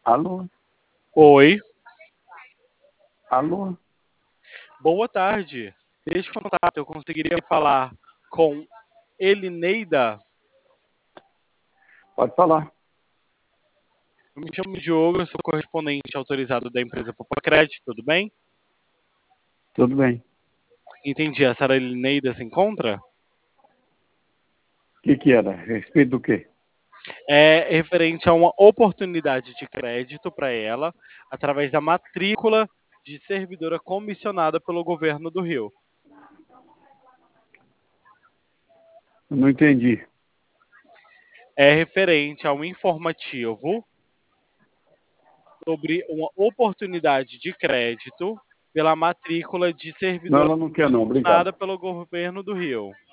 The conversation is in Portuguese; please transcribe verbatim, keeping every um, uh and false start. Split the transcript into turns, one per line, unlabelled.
Alô?
Oi,
Alô?
boa tarde. Neste contato, eu conseguiria falar com Elineida.
Pode falar.
Eu me chamo Diogo, eu sou correspondente autorizado da empresa Popacred, tudo bem?
Tudo bem.
Entendi, a senhora Elineida se encontra?
O que, que era? A respeito do quê?
É referente a uma oportunidade de crédito para ela, através da matrícula de servidora comissionada pelo governo do Rio.
Eu não entendi.
É referente a um informativo sobre uma oportunidade de crédito pela matrícula de
Não,
servidora
ela não quer não, obrigado.
comissionada pelo governo do Rio.